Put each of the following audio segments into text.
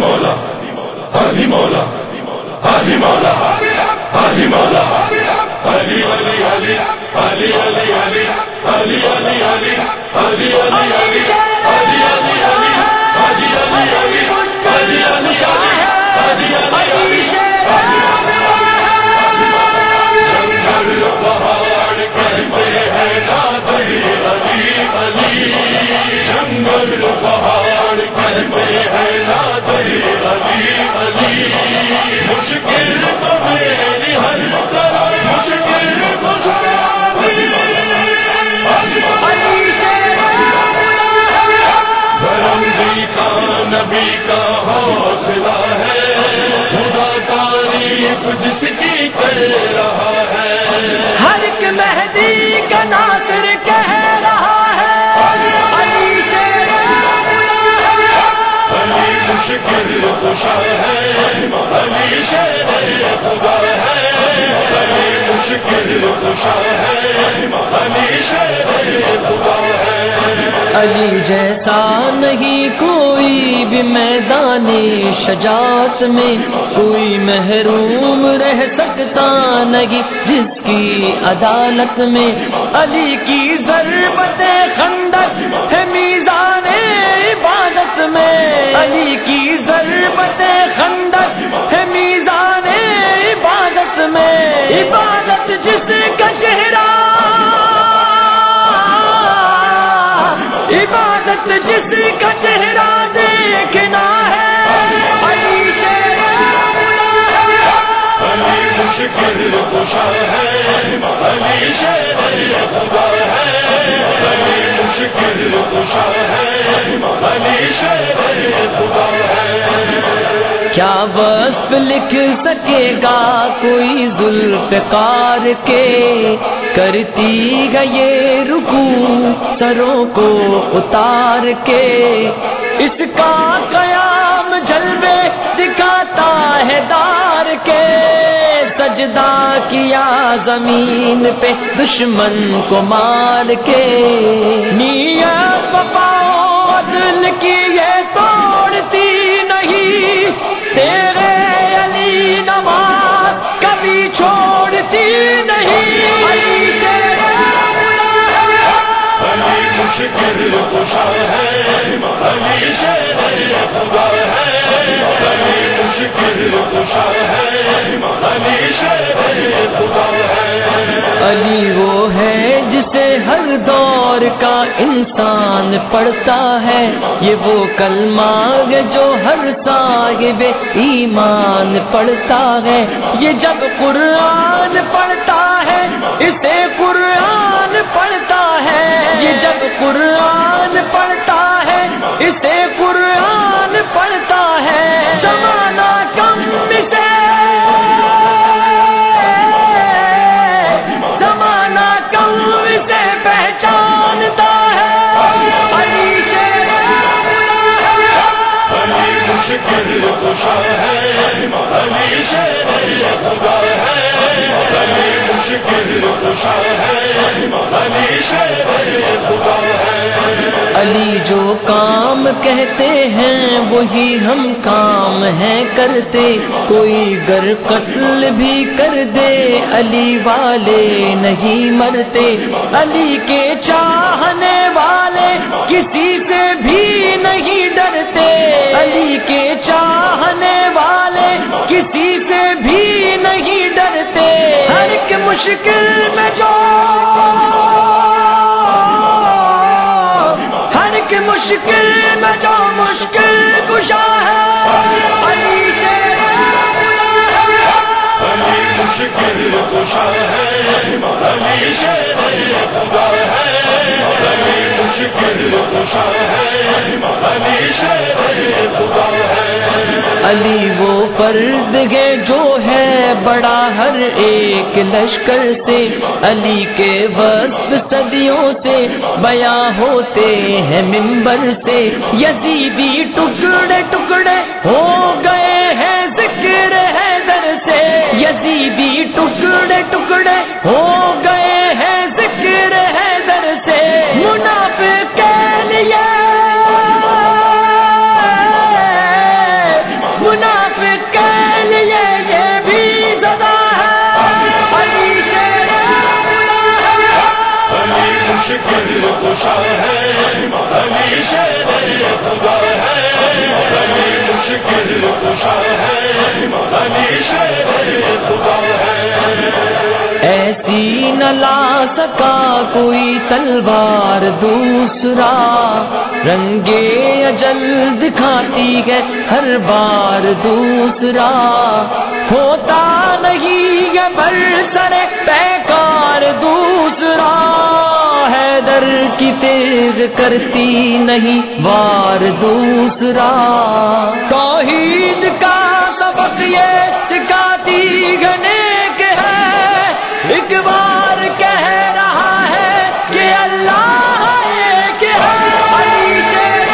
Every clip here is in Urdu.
مولا علی مولا علی مولا علی مولا علی علی علی علی علی علی علی علی علی علی علی علی علی علی علی علی علی جنگل پہاڑ کہتے ہیں نادری علی علی مشکل تو میری ہر طرح مشکل برمزی کا نبی کا حوصلہ ہے خدا تعریف جس کی کر رہا ہے ہر ایک مہدی کا ناصر کہہ رہا ہے مشکل خوشا ہے علی شیر خدا ہے علی مشکل خوشا ہے علی شیر خدا ہے علی جیسا نہیں کوئی بھی میدان شجاعت میں کوئی محروم رہ سکتا نہیں جس کی عدالت میں علی کی ضربت خندق ہے میزان عبادت میں علی کی ضربت خندق ہے میزان عبادت میں عبادت جس کا چہرہ عبادت جس کا چہرہ دیکھنا ہے علی شیر علی مشکل خوشا ہے علی شیر خدا ہے علی مشکل خوشا ہے علی شیر خدا ہے کیا وصف لکھ سکے گا کوئی ذوالفقار کے کرتی گئے رکوع سروں کو اتار کے اس کا قیام جلوے دکھاتا ہے دار کے سجدہ کیا زمین پہ دشمن کو مار کے نیت وفا عدل کی یہ توڑتی نہیں تیرے علی نماز کبھی چھوڑتی نہیں علی مشکل خوشا ہے علی شیر خدا ہے علی مشکل خوشا ہے علی شیر خدا ہے علی وہ ہے جسے ہر دور کا انسان پڑھتا ہے یہ وہ کلمہ ہے جو ہر صاحب ایمان پڑھتا ہے یہ جب قرآن پڑھتا ہے اسے قرآن پڑھتا ہے یہ جب قرآن پڑھتا ہے اسے قرآن پڑھتا ہے زمانہ کم سے زمانہ کم سے پہچانتا ہے علی شیر علی مشکل خوشا ہے علی شیر خدا ہے علی مشکل خوشا ہے علی شیر خدا ہے علی جو کام کہتے ہیں وہی ہم کام ہیں کرتے کوئی گر قتل بھی کر دے علی والے نہیں مرتے علی کے چاہنے والے کسی سے بھی نہیں ڈرتے علی کے چاہنے والے کسی سے بھی نہیں ڈرتے ہر ایک مشکل میں جو مشکل میں جو مشکل کشا ہے علی شیر علی مشکل خوشا ہے علی شیر خدا ہے علی مشکل خوشا ہے علی شیر خدا ہے علی وہ فرد ہے جو ہے بڑا ہر ایک لشکر سے علی کے وصف صدیوں سے بیاں ہوتے ہیں منبر سے یزیدی ٹکڑے ٹکڑے ہو گئے ہیں ذکر حیدر سے یزیدی ٹکڑے ٹکڑے ہو گئے ہیں ذکر حیدر سے منافق کے لیے مشکل کشا ہے، علی شیر خدا ہے، علی مشکل کشا ہے، علی شیر خدا ہے۔ ایسی نہ لا سکا کوئی تلوار دوسرا، رنگے اجل دکھاتی ہے ہر بار دوسرا، ہوتا نہیں ہے برسر پیکار دوسرا، حیدر کی تیغ کرتی نہیں وار دوسرا، توحید کا سبق یہ سکھاتی نیک ہے، ایک بار کہہ رہا ہے کہ اللہ ایک ہے، علی شیر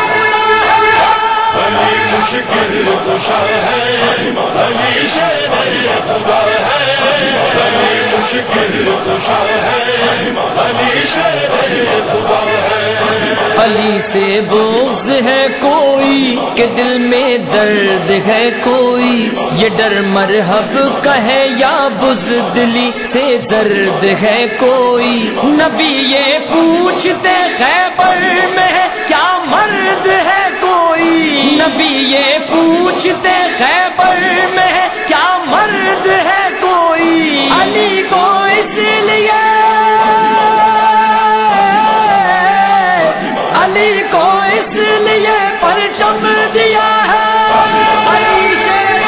علی مشکل کشا ہے، علی شیر خدا ہے، علی مشکل کشا ہے، علی شیر خدا ہے۔ علی سے بغض ہے کوئی کہ دل میں درد ہے کوئی، یہ ڈر مرحب کا ہے یا بزدلی سے درد ہے کوئی، نبی یہ پوچھتے خیبر میں ہے کیا مرد ہے کوئی، نبی یہ پوچھتے خیبر میں ہے کیا مرد ہے کوئی، علی کو اس لیے علی کو اس لیے پرچم دیا ہے، علی شیر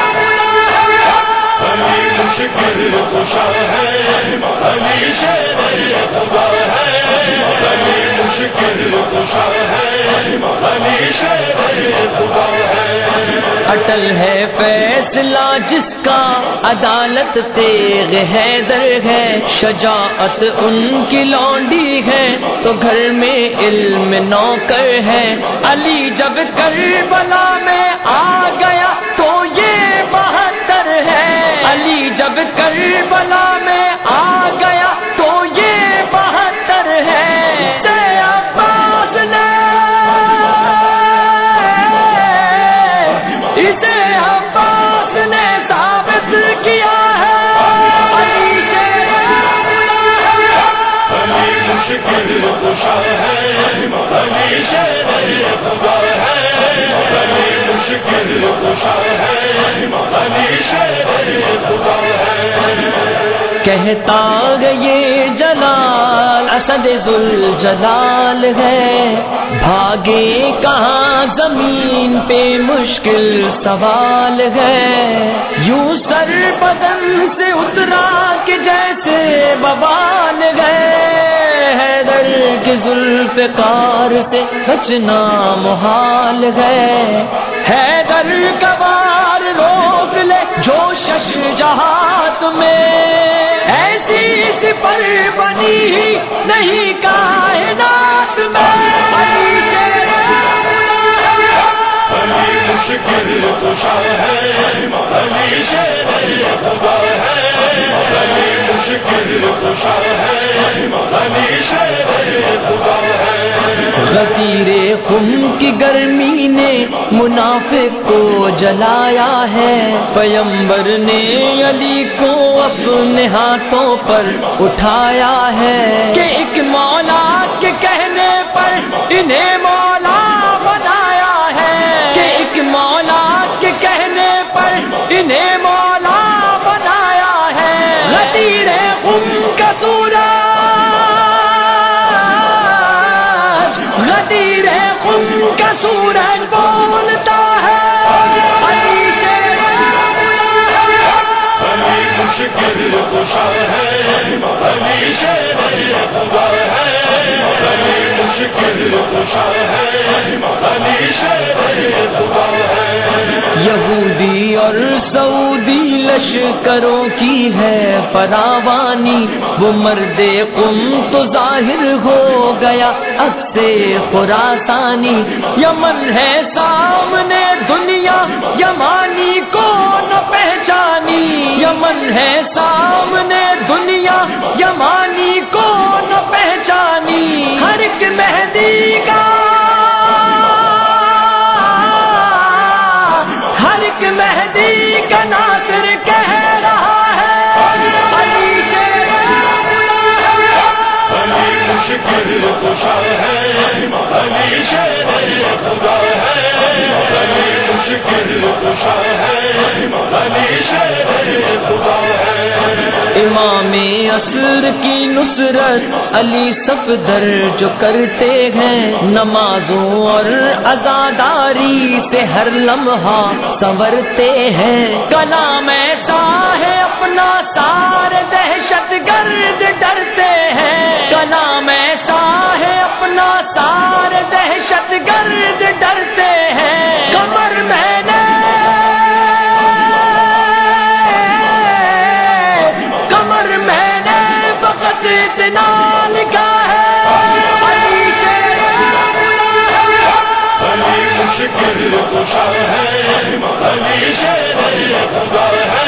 علی مشکل کشا ہے، علی شیر خدا ہے، علی مشکل کشا ہے، علی شیر خدا ہے۔ اٹل ہے فیصلہ جس کا، عدالت تیغ حیدر ہے، شجاعت ان کی لونڈی ہے تو گھر میں علم نوکر ہے، علی جب کربلا میں آ گیا تو یہ 72 ہے، علی جب کربلا میں آ گیا تو یہ 72 ہے، عباس نے اسے عباس نے ثابت کیا ہے، علی شیر علی مشکل کشا ہے، علی شیر خدا ہے، علی مشکل کشا ہے، علی شیر خدا ہے۔ کہتا ہے یہ جلال اسد ذوالجلال ہے، بھاگے کہاں زمین پہ مشکل سوال ہے، یوں سر بدن سے اترا کہ جیسے بوال ہے، حیدر کی ذوالفقار سے بچنا محال ہے، حیدر کا وار روک لے جو شش جہات میں، ایسی سپر بنی نہیں کائنات میں، علی شیر علی مشکل کشا ہے، علی شیر خدا ہے، علی مشکل کشا ہے، علی شیر خدا ہے۔ غدیر خم کی گرمی نے منافق کو جلایا ہے، پیمبر نے علی کو اپنے ہاتھوں پر اٹھایا ہے، کہ ایک مولا کے کہنے پر انہیں مولا بنایا ہے، کہ ایک مولا کے کہنے پر انہیں مولا بنایا ہے، غدیر خم کا سورج، غدیر خم کا سورج بولتا ہے، علی شیر علی مشکل کشا ہے، علی شیر خدا ہے، علی مشکل کشا ہے، علی شیر خدا ہے۔ یہودی اور سعودی لشکروں کی ہے فراوانی، وہ مرد قم تو ظاہر ہو گیا عکس خراسانی، یمن ہے سامنے دنیا یمانی کو نہ پہچانی، یمن ہے سامنے دنیا یمانی کو نہ پہچانی، ہر ایک مہدی کا مہدی کا ناصر کہہ رہا ہے، علی شیر عصر کی نصرت علی صفدر جو کرتے ہیں، نمازوں اور عزاداری سے ہر لمحہ سنورتے ہیں، کلام ایسا ہے اپنا سارے دہشت گرد ڈرتے ہیں، کلام ایسا ہے اپنا سارے دہشت گرد ڈرتے ہیں، کمر میں نے فقط اتنا لکھا ہے، علی شیر علی مشکل کشا ہے، علی شیر خدا ہے۔